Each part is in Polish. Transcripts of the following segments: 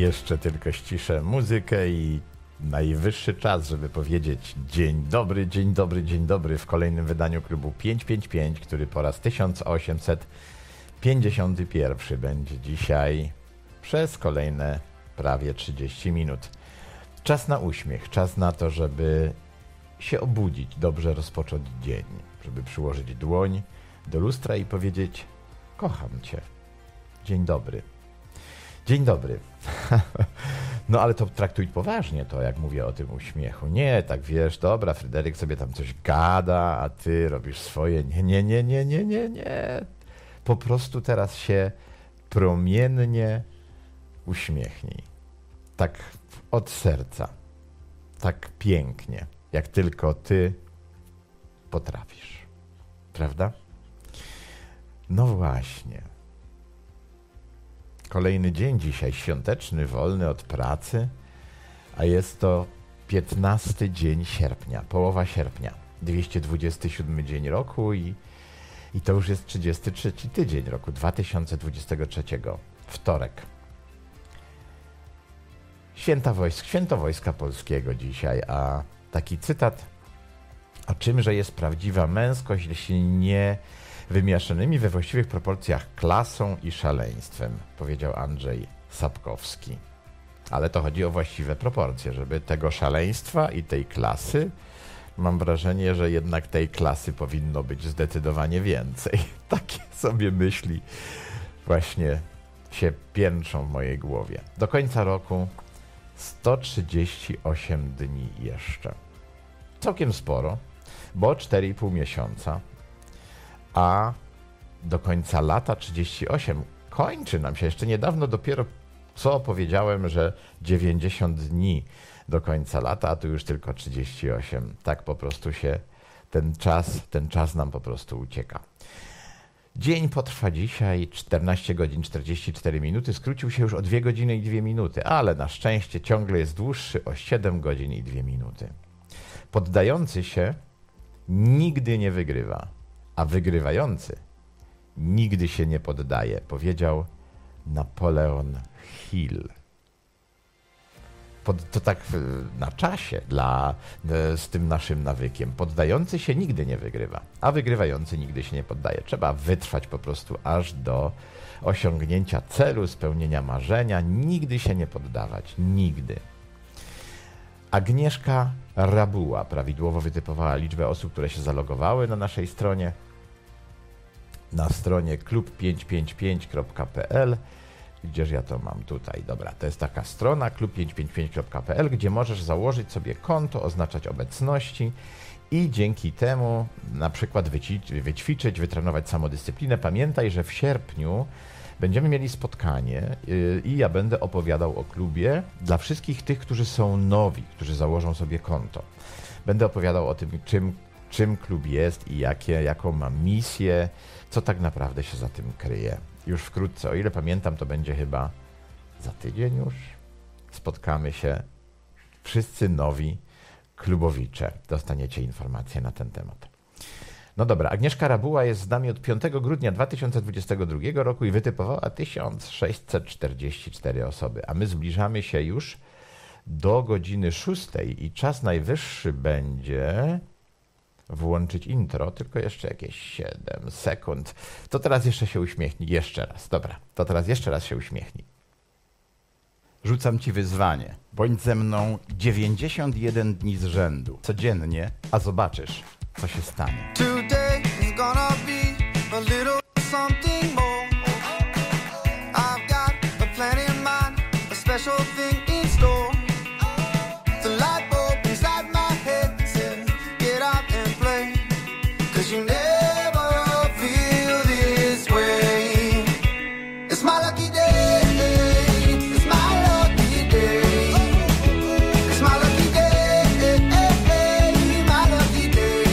Jeszcze tylko ściszę muzykę i najwyższy czas, żeby powiedzieć dzień dobry, dzień dobry, dzień dobry w kolejnym wydaniu klubu 555, który po raz 1851 będzie dzisiaj przez kolejne prawie 30 minut. Czas na uśmiech, czas na to, żeby się obudzić, dobrze rozpocząć dzień, żeby przyłożyć dłoń do lustra i powiedzieć: kocham cię. Dzień dobry. Dzień dobry. No ale to traktuj poważnie to, jak mówię o tym uśmiechu. Nie, tak wiesz, dobra, Fryderyk sobie tam coś gada, a ty robisz swoje. Nie. Po prostu teraz się promiennie uśmiechnij. Tak od serca. Tak pięknie, jak tylko ty potrafisz. Prawda? No właśnie. Kolejny dzień dzisiaj, świąteczny, wolny od pracy, a jest to 15 dzień sierpnia, połowa sierpnia, 227 dzień roku i to już jest 33 tydzień roku 2023, wtorek. Święto Wojska Polskiego dzisiaj, a taki cytat: o czymże jest prawdziwa męskość, jeśli nie wymieszanymi we właściwych proporcjach klasą i szaleństwem, powiedział Andrzej Sapkowski. Ale to chodzi o właściwe proporcje, żeby tego szaleństwa i tej klasy, mam wrażenie, że jednak tej klasy powinno być zdecydowanie więcej. Takie sobie myśli właśnie się piętrzą w mojej głowie. Do końca roku 138 dni jeszcze. Całkiem sporo, bo 4,5 miesiąca. A do końca lata 38 kończy nam się. Jeszcze niedawno dopiero co powiedziałem, że 90 dni do końca lata, a tu już tylko 38. Tak po prostu się ten czas nam po prostu ucieka. Dzień potrwa dzisiaj 14 godzin 44 minuty. Skrócił się już o 2 godziny i 2 minuty, ale na szczęście ciągle jest dłuższy o 7 godzin i 2 minuty. Poddający się nigdy nie wygrywa, a wygrywający nigdy się nie poddaje, powiedział Napoleon Hill. To tak na czasie z tym naszym nawykiem. Poddający się nigdy nie wygrywa, a wygrywający nigdy się nie poddaje. Trzeba wytrwać po prostu aż do osiągnięcia celu, spełnienia marzenia. Nigdy się nie poddawać. Nigdy. Agnieszka Rabuła prawidłowo wytypowała liczbę osób, które się zalogowały na naszej stronie. Na stronie klub555.pl. Gdzież ja to mam tutaj? Dobra, to jest taka strona klub555.pl, gdzie możesz założyć sobie konto, oznaczać obecności i dzięki temu na przykład wyćwiczyć, wytrenować samodyscyplinę. Pamiętaj, że w sierpniu będziemy mieli spotkanie i ja będę opowiadał o klubie dla wszystkich tych, którzy są nowi, którzy założą sobie konto. Będę opowiadał o tym, czym klub jest i jaką ma misję, co tak naprawdę się za tym kryje. Już wkrótce, o ile pamiętam, to będzie chyba za tydzień już. Spotkamy się wszyscy nowi klubowicze. Dostaniecie informacje na ten temat. No dobra, Agnieszka Rabuła jest z nami od 5 grudnia 2022 roku i wytypowała 1644 osoby, a my zbliżamy się już do godziny 6 i czas najwyższy będzie włączyć intro, tylko jeszcze jakieś 7 sekund. To teraz jeszcze się uśmiechnij, jeszcze raz. Dobra, to teraz jeszcze raz się uśmiechnij. Rzucam ci wyzwanie. Bądź ze mną 91 dni z rzędu, codziennie, a zobaczysz, co się stanie. Today is gonna be a little something more. I've got a plan in mind, a special thing in store. The light bulb inside my head says, get out and play, 'cause you never feel this way. It's my lucky day. It's my lucky day. It's my lucky day. My lucky day.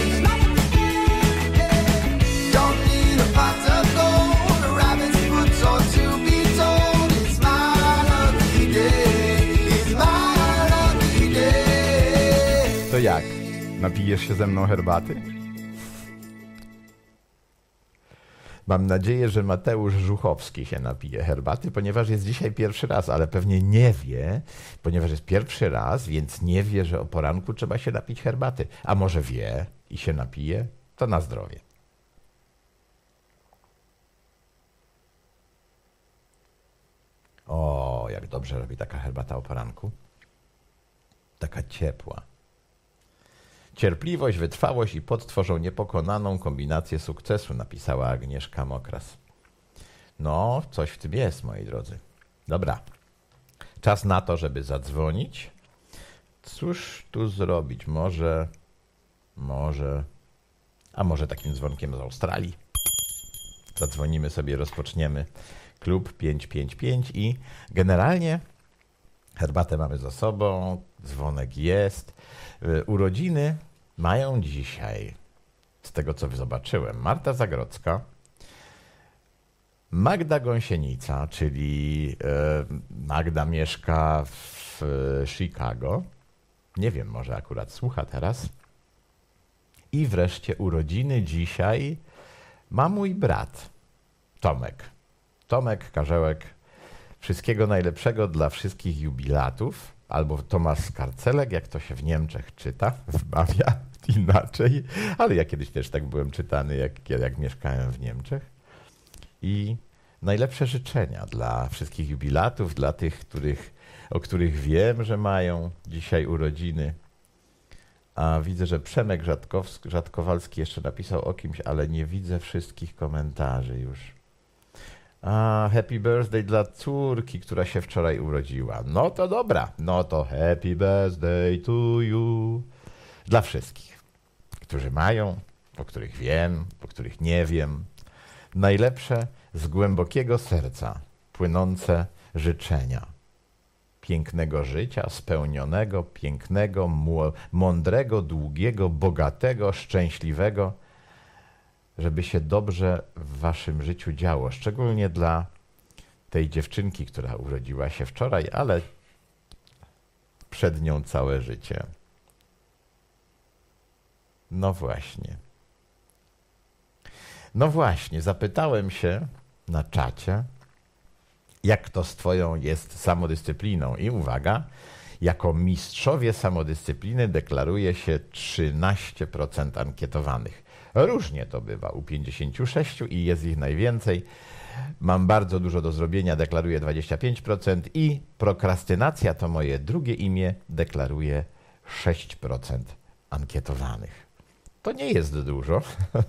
Don't need a pot of gold, a rabbit's foot or to be told. It's my lucky day. It's my lucky day. To jak? Napijesz się ze mną herbaty? Mam nadzieję, że Mateusz Żuchowski się napije herbaty, ponieważ jest dzisiaj pierwszy raz, ale pewnie nie wie, ponieważ jest pierwszy raz, więc nie wie, że o poranku trzeba się napić herbaty. A może wie i się napije? To na zdrowie. O, jak dobrze robi taka herbata o poranku. Taka ciepła. Cierpliwość, wytrwałość i pot tworzą niepokonaną kombinację sukcesu, napisała Agnieszka Mokras. No, coś w tym jest, moi drodzy. Dobra. Czas na to, żeby zadzwonić. Cóż tu zrobić? A może takim dzwonkiem z Australii? Zadzwonimy sobie, rozpoczniemy klub 555 i generalnie herbatę mamy za sobą, dzwonek jest. Urodziny mają dzisiaj, z tego co zobaczyłem, Marta Zagrodzka, Magda Gąsienica, czyli Magda mieszka w Chicago. Nie wiem, może akurat słucha teraz. I wreszcie urodziny dzisiaj ma mój brat, Tomek. Tomek Karzełek. Wszystkiego najlepszego dla wszystkich jubilatów. Albo Tomasz Karcelek, jak to się w Niemczech czyta, wymawia inaczej. Ale ja kiedyś też tak byłem czytany, jak mieszkałem w Niemczech. I najlepsze życzenia dla wszystkich jubilatów, dla tych, o których wiem, że mają dzisiaj urodziny. A widzę, że Przemek Rzadkowalski jeszcze napisał o kimś, ale nie widzę wszystkich komentarzy już. A, happy birthday dla córki, która się wczoraj urodziła. No to dobra, no to happy birthday to you. Dla wszystkich, którzy mają, o których wiem, o których nie wiem. Najlepsze z głębokiego serca płynące życzenia. Pięknego życia, spełnionego, pięknego, mądrego, długiego, bogatego, szczęśliwego, żeby się dobrze w waszym życiu działo. Szczególnie dla tej dziewczynki, która urodziła się wczoraj, ale przed nią całe życie. No właśnie, zapytałem się na czacie, jak to z twoją jest samodyscypliną. I uwaga, jako mistrzowie samodyscypliny deklaruje się 13% ankietowanych. Różnie to bywa, u 56 i jest ich najwięcej. Mam bardzo dużo do zrobienia, deklaruję 25% i prokrastynacja to moje drugie imię, deklaruje 6% ankietowanych. To nie jest dużo,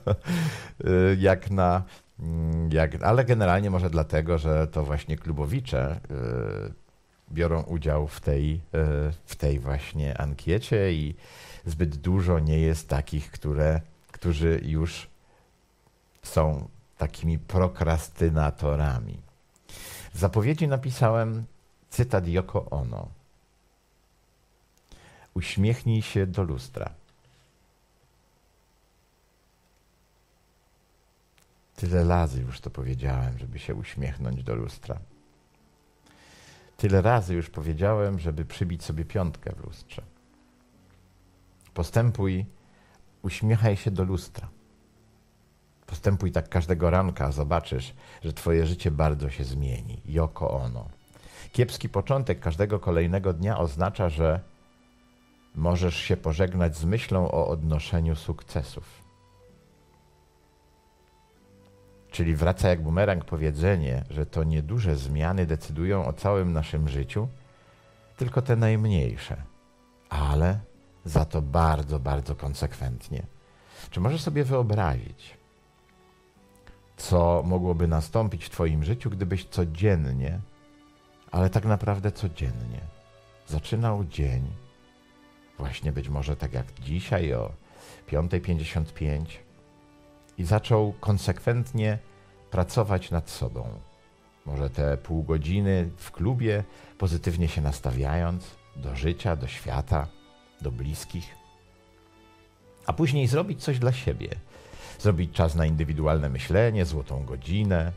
ale generalnie może dlatego, że to właśnie klubowicze biorą udział w tej właśnie ankiecie i zbyt dużo nie jest takich, którzy już są takimi prokrastynatorami. W zapowiedzi napisałem cytat Yoko Ono. Uśmiechnij się do lustra. Tyle razy już to powiedziałem, żeby się uśmiechnąć do lustra. Tyle razy już powiedziałem, żeby przybić sobie piątkę w lustrze. Postępuj, uśmiechaj się do lustra. Postępuj tak każdego ranka, a zobaczysz, że twoje życie bardzo się zmieni. Yoko Ono. Kiepski początek każdego kolejnego dnia oznacza, że możesz się pożegnać z myślą o odnoszeniu sukcesów. Czyli wraca jak bumerang powiedzenie, że to nieduże zmiany decydują o całym naszym życiu, tylko te najmniejsze, ale za to bardzo, bardzo konsekwentnie. Czy możesz sobie wyobrazić, co mogłoby nastąpić w twoim życiu, gdybyś codziennie, ale tak naprawdę codziennie, zaczynał dzień, właśnie być może tak jak dzisiaj o 5:55 i zaczął konsekwentnie pracować nad sobą. Może te pół godziny w klubie, pozytywnie się nastawiając do życia, do świata, do bliskich, a później zrobić coś dla siebie. Zrobić czas na indywidualne myślenie, złotą godzinę.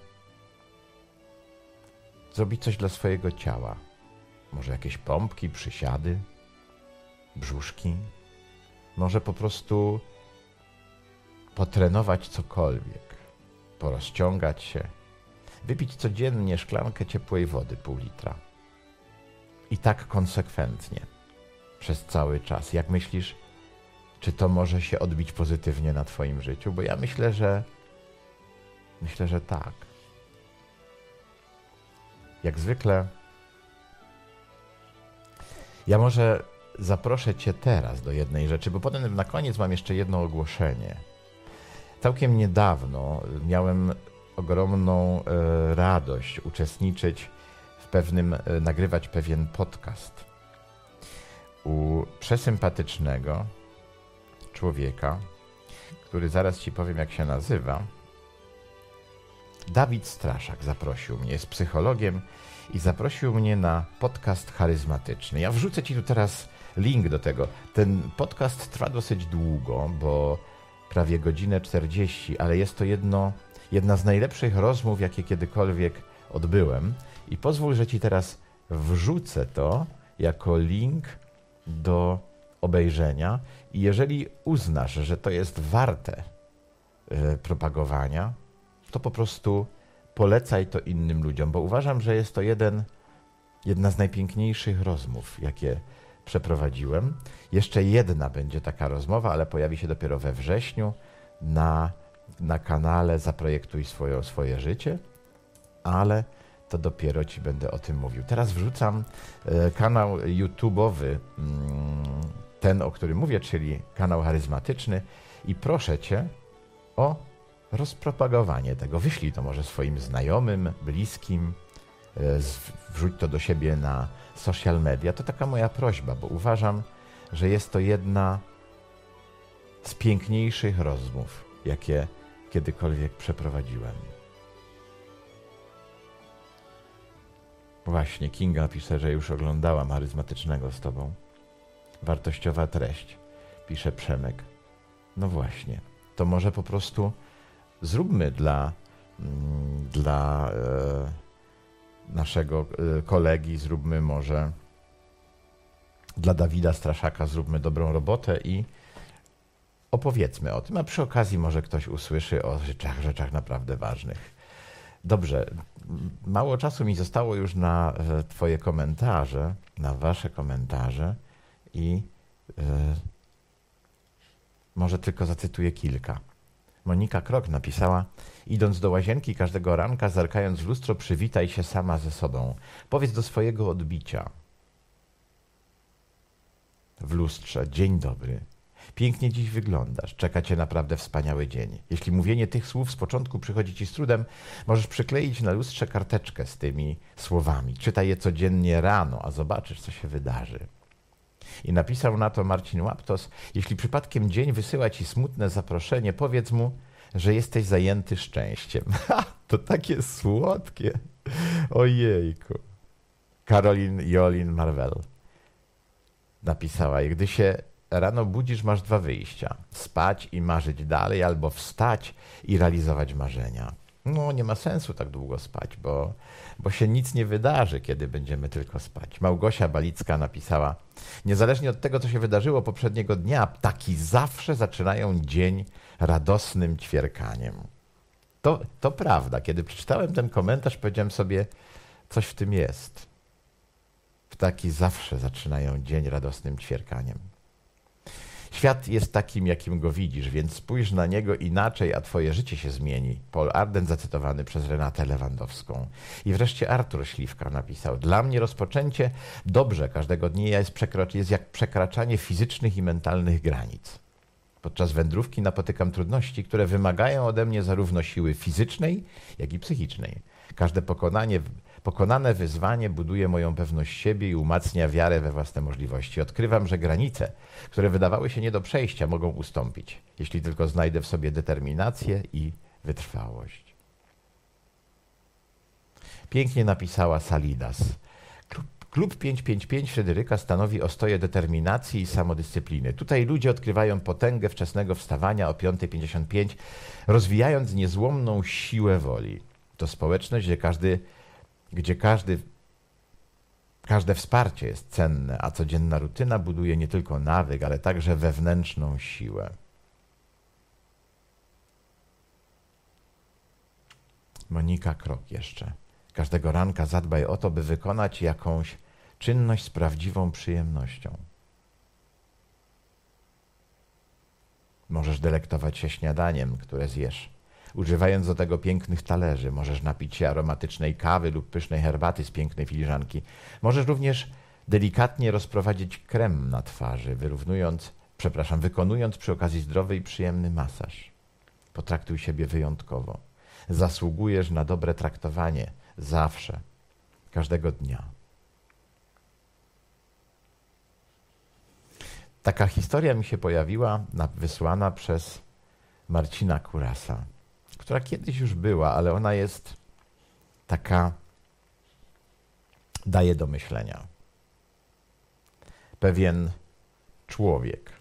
Zrobić coś dla swojego ciała. Może jakieś pompki, przysiady, brzuszki. Może po prostu potrenować cokolwiek. porozciągać się, wypić codziennie szklankę ciepłej wody, pół litra. I tak konsekwentnie, przez cały czas. Jak myślisz, czy to może się odbić pozytywnie na twoim życiu? Bo ja myślę, że tak. Jak zwykle, ja może zaproszę cię teraz do jednej rzeczy, bo potem na koniec mam jeszcze jedno ogłoszenie. Całkiem niedawno miałem ogromną radość uczestniczyć w nagrywać pewien podcast u przesympatycznego człowieka, który zaraz ci powiem, jak się nazywa. Dawid Straszak zaprosił mnie, jest psychologiem i zaprosił mnie na podcast charyzmatyczny. Ja wrzucę ci tu teraz link do tego. Ten podcast trwa dosyć długo, bo prawie godzinę 40, ale jest to jedna z najlepszych rozmów, jakie kiedykolwiek odbyłem. I pozwól, że ci teraz wrzucę to jako link do obejrzenia. I jeżeli uznasz, że to jest warte propagowania, to po prostu polecaj to innym ludziom, bo uważam, że jest to jedna z najpiękniejszych rozmów, jakie przeprowadziłem. Jeszcze jedna będzie taka rozmowa, ale pojawi się dopiero we wrześniu na kanale Zaprojektuj swoje życie, ale to dopiero ci będę o tym mówił. Teraz wrzucam kanał YouTube'owy, ten, o którym mówię, czyli kanał charyzmatyczny i proszę cię o rozpropagowanie tego. Wyślij to może swoim znajomym, bliskim, wrzuć to do siebie na social media. To taka moja prośba, bo uważam, że jest to jedna z piękniejszych rozmów, jakie kiedykolwiek przeprowadziłem. Właśnie, Kinga pisze, że już oglądałam charyzmatycznego z tobą. Wartościowa treść, pisze Przemek. No właśnie, to może po prostu zróbmy dla naszego kolegi, zróbmy może dla Dawida Straszaka, zróbmy dobrą robotę i opowiedzmy o tym, a przy okazji może ktoś usłyszy o rzeczach naprawdę ważnych. Dobrze, mało czasu mi zostało już na twoje komentarze, na wasze komentarze i może tylko zacytuję kilka. Monika Krok napisała: idąc do łazienki każdego ranka, zerkając w lustro, przywitaj się sama ze sobą. Powiedz do swojego odbicia w lustrze: dzień dobry. Pięknie dziś wyglądasz. Czeka cię naprawdę wspaniały dzień. Jeśli mówienie tych słów z początku przychodzi ci z trudem, możesz przykleić na lustrze karteczkę z tymi słowami. Czytaj je codziennie rano, a zobaczysz, co się wydarzy. I napisał na to Marcin Łaptos: jeśli przypadkiem dzień wysyła ci smutne zaproszenie, powiedz mu, że jesteś zajęty szczęściem. Ha, to takie słodkie. Ojejku. Jolin Marvel napisała: gdy się rano budzisz, masz dwa wyjścia. Spać i marzyć dalej, albo wstać i realizować marzenia. No, nie ma sensu tak długo spać, bo się nic nie wydarzy, kiedy będziemy tylko spać. Małgosia Balicka napisała: niezależnie od tego, co się wydarzyło poprzedniego dnia, ptaki zawsze zaczynają dzień radosnym ćwierkaniem. To prawda. Kiedy przeczytałem ten komentarz, powiedziałem sobie, coś w tym jest. Ptaki zawsze zaczynają dzień radosnym ćwierkaniem. Świat jest takim, jakim go widzisz, więc spójrz na niego inaczej, a twoje życie się zmieni. Paul Arden, zacytowany przez Renatę Lewandowską. I wreszcie Artur Śliwka napisał: dla mnie rozpoczęcie dobrze każdego dnia jest jak przekraczanie fizycznych i mentalnych granic. Podczas wędrówki napotykam trudności, które wymagają ode mnie zarówno siły fizycznej, jak i psychicznej. Każde pokonane wyzwanie buduje moją pewność siebie i umacnia wiarę we własne możliwości. Odkrywam, że granice, które wydawały się nie do przejścia, mogą ustąpić, jeśli tylko znajdę w sobie determinację i wytrwałość. Pięknie napisała Salidas. Klub 555 Fryderyka stanowi ostoję determinacji i samodyscypliny. Tutaj ludzie odkrywają potęgę wczesnego wstawania o 5:55, rozwijając niezłomną siłę woli. To społeczność, gdzie każde wsparcie jest cenne, a codzienna rutyna buduje nie tylko nawyk, ale także wewnętrzną siłę. Monika, krok jeszcze. Każdego ranka zadbaj o to, by wykonać jakąś czynność z prawdziwą przyjemnością. Możesz delektować się śniadaniem, które zjesz. Używając do tego pięknych talerzy, możesz napić się aromatycznej kawy lub pysznej herbaty z pięknej filiżanki. Możesz również delikatnie rozprowadzić krem na twarzy, wykonując przy okazji zdrowy i przyjemny masaż. Potraktuj siebie wyjątkowo. Zasługujesz na dobre traktowanie zawsze, każdego dnia. Taka historia mi się pojawiła, wysłana przez Marcina Kurasa, która kiedyś już była, ale ona jest taka, daje do myślenia. Pewien człowiek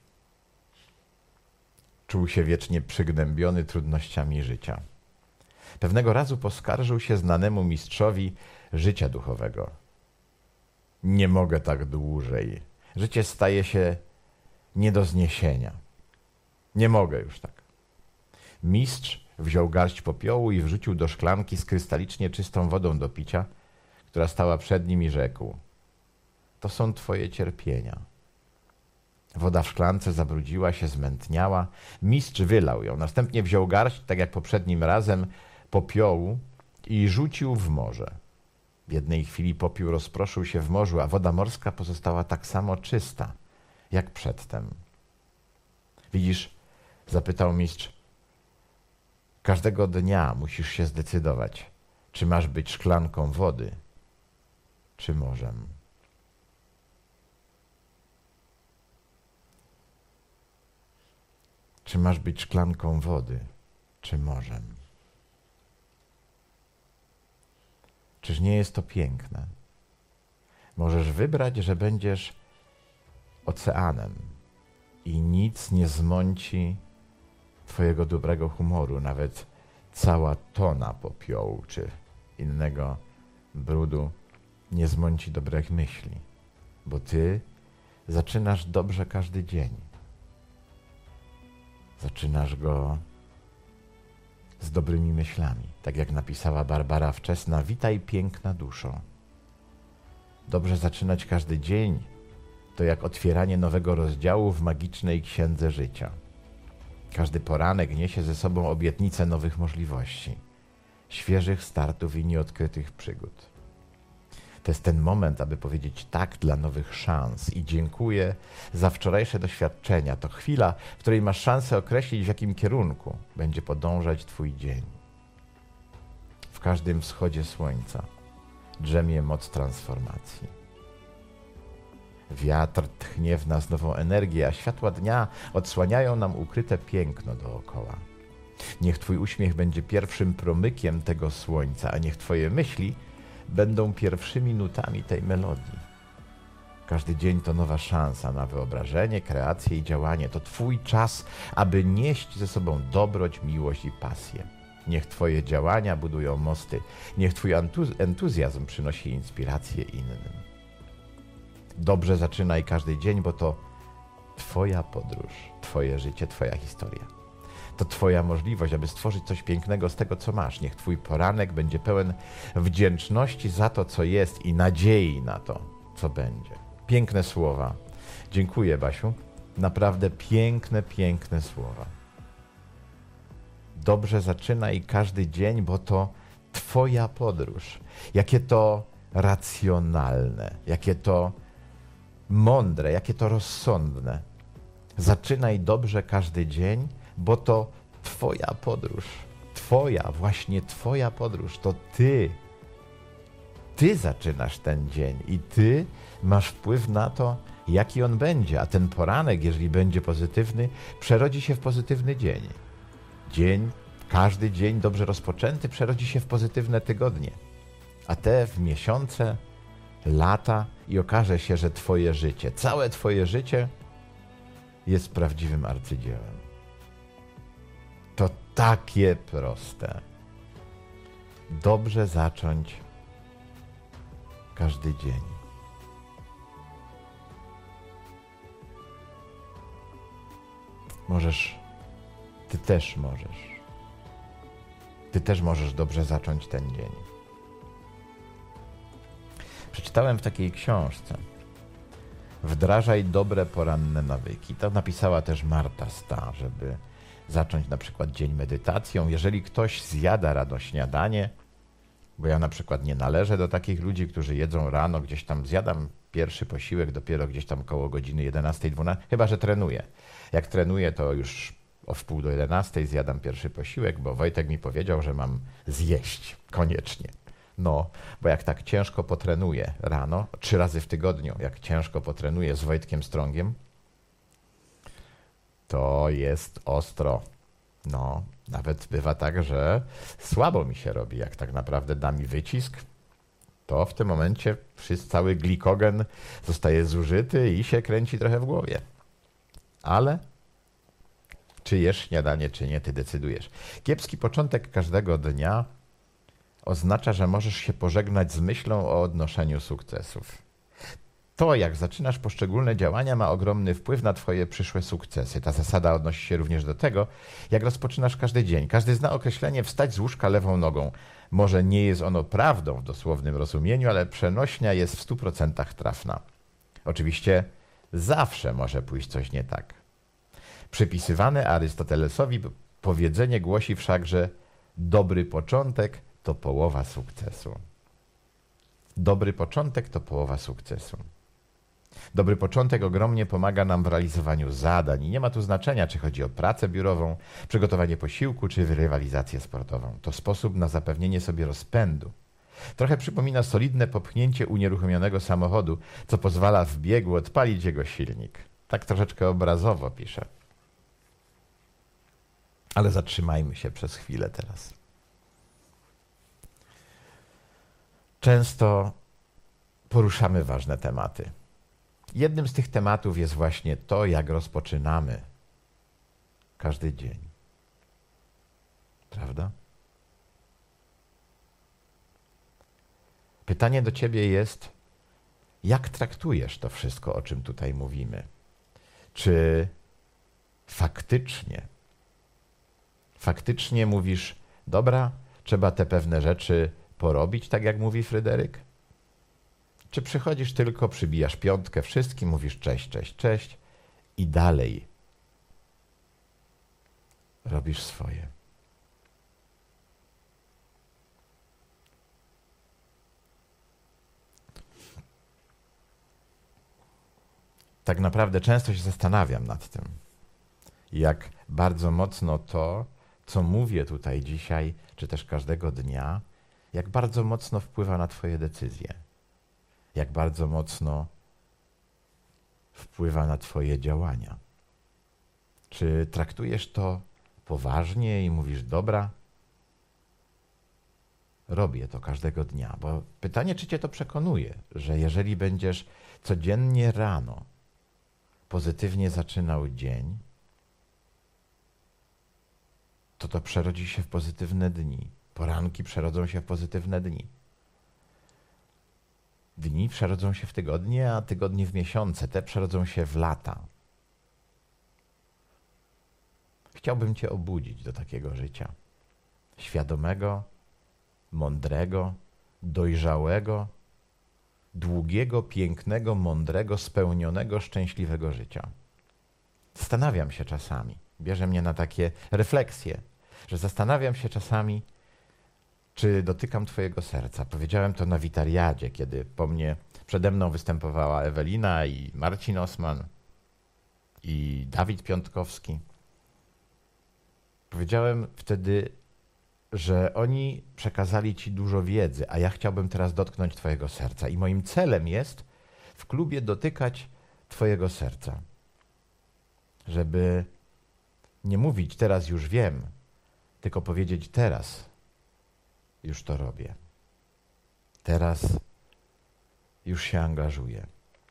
czuł się wiecznie przygnębiony trudnościami życia. Pewnego razu poskarżył się znanemu mistrzowi życia duchowego. Nie mogę tak dłużej. Życie staje się nie do zniesienia. Nie mogę już tak. Mistrz wziął garść popiołu i wrzucił do szklanki z krystalicznie czystą wodą do picia, która stała przed nim i rzekł: to są twoje cierpienia. Woda w szklance zabrudziła się, zmętniała. Mistrz wylał ją. Następnie wziął garść, tak jak poprzednim razem, popiołu i rzucił w morze. W jednej chwili popiół rozproszył się w morzu, a woda morska pozostała tak samo czysta, jak przedtem. Widzisz, zapytał mistrz, każdego dnia musisz się zdecydować, czy masz być szklanką wody, czy morzem. Czy masz być szklanką wody, czy morzem? Czyż nie jest to piękne? Możesz wybrać, że będziesz oceanem i nic nie zmąci twojego dobrego humoru, nawet cała tona popiołu czy innego brudu nie zmąci dobrych myśli, bo ty zaczynasz dobrze każdy dzień. Zaczynasz go z dobrymi myślami. Tak jak napisała Barbara Wczesna, witaj piękna duszo. Dobrze zaczynać każdy dzień to jak otwieranie nowego rozdziału w magicznej księdze życia. Każdy poranek niesie ze sobą obietnicę nowych możliwości, świeżych startów i nieodkrytych przygód. To jest ten moment, aby powiedzieć tak dla nowych szans i dziękuję za wczorajsze doświadczenia. To chwila, w której masz szansę określić, w jakim kierunku będzie podążać twój dzień. W każdym wschodzie słońca drzemie moc transformacji. Wiatr tchnie w nas nową energię, a światła dnia odsłaniają nam ukryte piękno dookoła. Niech twój uśmiech będzie pierwszym promykiem tego słońca, a niech twoje myśli będą pierwszymi nutami tej melodii. Każdy dzień to nowa szansa na wyobrażenie, kreację i działanie. To twój czas, aby nieść ze sobą dobroć, miłość i pasję. Niech twoje działania budują mosty. Niech twój entuzjazm przynosi inspirację innym. Dobrze zaczynaj każdy dzień, bo to twoja podróż, twoje życie, twoja historia. To twoja możliwość, aby stworzyć coś pięknego z tego, co masz. Niech twój poranek będzie pełen wdzięczności za to, co jest i nadziei na to, co będzie. Piękne słowa. Dziękuję, Basiu. Naprawdę piękne, piękne słowa. Dobrze zaczynaj każdy dzień, bo to twoja podróż. Jakie to racjonalne, jakie to mądre, jakie to rozsądne. Zaczynaj dobrze każdy dzień, bo to twoja podróż. Twoja, właśnie twoja podróż. To ty zaczynasz ten dzień i ty masz wpływ na to, jaki on będzie. A ten poranek, jeżeli będzie pozytywny, przerodzi się w pozytywny dzień. Każdy dzień dobrze rozpoczęty przerodzi się w pozytywne tygodnie. A te w miesiące, lata i okaże się, że twoje życie, całe twoje życie jest prawdziwym arcydziełem. To takie proste. Dobrze zacząć każdy dzień. Ty też możesz. ty też możesz dobrze zacząć ten dzień. Przeczytałem w takiej książce Wdrażaj dobre poranne nawyki. To napisała też Marta Sta, żeby zacząć na przykład dzień medytacją. Jeżeli ktoś zjada rano śniadanie, bo ja na przykład nie należę do takich ludzi, którzy jedzą rano, gdzieś tam zjadam pierwszy posiłek dopiero gdzieś tam koło godziny 11-12, chyba że trenuję. Jak trenuję, to już o 10:30 zjadam pierwszy posiłek, bo Wojtek mi powiedział, że mam zjeść koniecznie. No, bo jak tak ciężko potrenuję rano, 3 razy w tygodniu, jak ciężko potrenuję z Wojtkiem Strągiem, to jest ostro. No, nawet bywa tak, że słabo mi się robi. Jak tak naprawdę da mi wycisk, to w tym momencie cały glikogen zostaje zużyty i się kręci trochę w głowie. Ale czy jesz śniadanie, czy nie, ty decydujesz. Kiepski początek każdego dnia oznacza, że możesz się pożegnać z myślą o odnoszeniu sukcesów. To, jak zaczynasz poszczególne działania, ma ogromny wpływ na twoje przyszłe sukcesy. Ta zasada odnosi się również do tego, jak rozpoczynasz każdy dzień. Każdy zna określenie wstać z łóżka lewą nogą. Może nie jest ono prawdą w dosłownym rozumieniu, ale przenośnia jest w 100% trafna. Oczywiście zawsze może pójść coś nie tak. Przypisywane Arystotelesowi powiedzenie głosi wszakże: dobry początek to połowa sukcesu. Dobry początek to połowa sukcesu. Dobry początek ogromnie pomaga nam w realizowaniu zadań i nie ma tu znaczenia, czy chodzi o pracę biurową, przygotowanie posiłku, czy rywalizację sportową. To sposób na zapewnienie sobie rozpędu. Trochę przypomina solidne popchnięcie unieruchomionego samochodu, co pozwala w biegu odpalić jego silnik. Tak troszeczkę obrazowo piszę. Ale zatrzymajmy się przez chwilę teraz. Często poruszamy ważne tematy. Jednym z tych tematów jest właśnie to, jak rozpoczynamy każdy dzień. Prawda? Pytanie do ciebie jest, jak traktujesz to wszystko, o czym tutaj mówimy? Czy faktycznie mówisz, dobra, trzeba te pewne rzeczy porobić, tak jak mówi Fryderyk? Czy przychodzisz tylko, przybijasz piątkę wszystkim, mówisz cześć, cześć, cześć i dalej robisz swoje? Tak naprawdę często się zastanawiam nad tym, jak bardzo mocno to, co mówię tutaj dzisiaj, czy też każdego dnia, jak bardzo mocno wpływa na twoje decyzje. Jak bardzo mocno wpływa na twoje działania. Czy traktujesz to poważnie i mówisz, dobra, robię to każdego dnia? Bo pytanie, czy cię to przekonuje, że jeżeli będziesz codziennie rano pozytywnie zaczynał dzień, to przerodzi się w pozytywne dni. Poranki przerodzą się w pozytywne dni. Dni przerodzą się w tygodnie, a tygodnie w miesiące. Te przerodzą się w lata. Chciałbym cię obudzić do takiego życia. Świadomego, mądrego, dojrzałego, długiego, pięknego, mądrego, spełnionego, szczęśliwego życia. Zastanawiam się czasami, bierze mnie na takie refleksje, że zastanawiam się czasami, czy dotykam twojego serca. Powiedziałem to na witariadzie, kiedy przede mną występowała Ewelina i Marcin Osman i Dawid Piątkowski. Powiedziałem wtedy, że oni przekazali ci dużo wiedzy, a ja chciałbym teraz dotknąć twojego serca. I moim celem jest w klubie dotykać twojego serca. Żeby nie mówić teraz już wiem, tylko powiedzieć teraz już to robię. Teraz już się angażuję.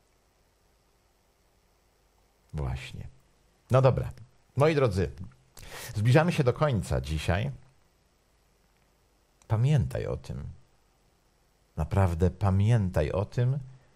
Właśnie. No dobra. Moi drodzy, zbliżamy się do końca dzisiaj. Pamiętaj o tym. Naprawdę pamiętaj o tym,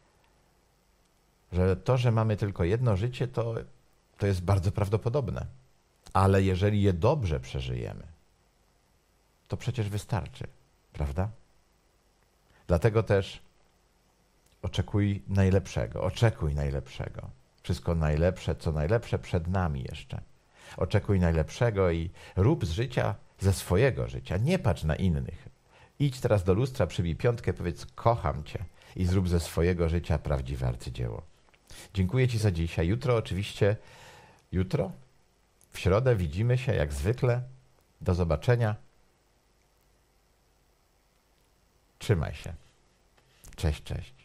że to, że mamy tylko jedno życie, to jest bardzo prawdopodobne. Ale jeżeli je dobrze przeżyjemy, to przecież wystarczy, prawda? Dlatego też oczekuj najlepszego. Wszystko najlepsze, co najlepsze przed nami jeszcze. Oczekuj najlepszego i rób z życia, ze swojego życia. Nie patrz na innych. Idź teraz do lustra, przybij piątkę, powiedz kocham cię i zrób ze swojego życia prawdziwe arcydzieło. Dziękuję ci za dzisiaj. Jutro, w środę widzimy się jak zwykle. Do zobaczenia. Trzymaj się. Cześć, cześć.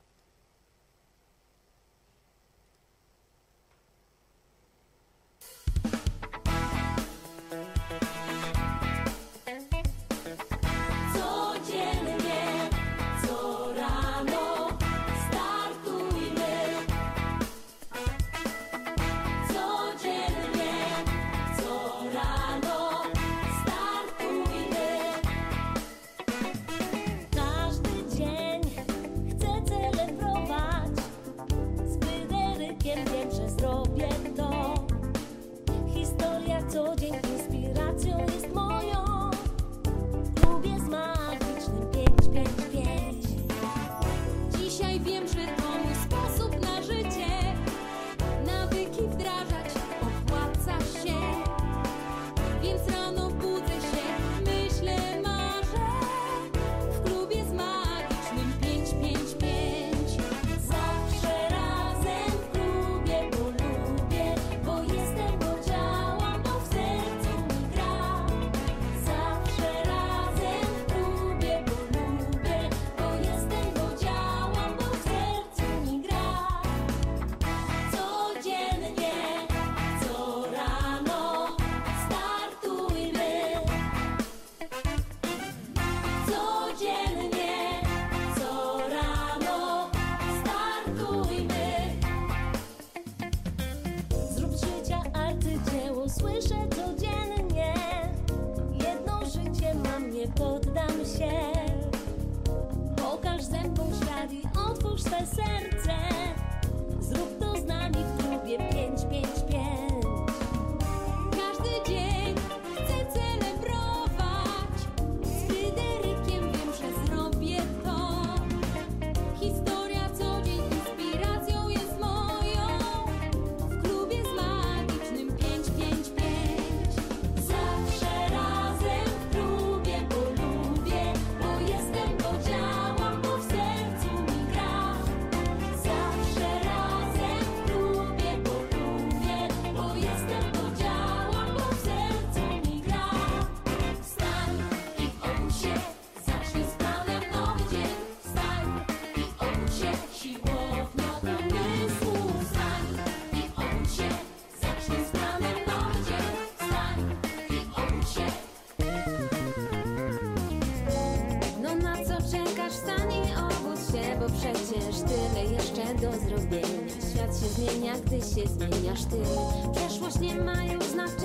Przecież tyle jeszcze do zrobienia. Świat się zmienia, gdy się zmieniasz ty. Przeszłość nie ma już znaczenia.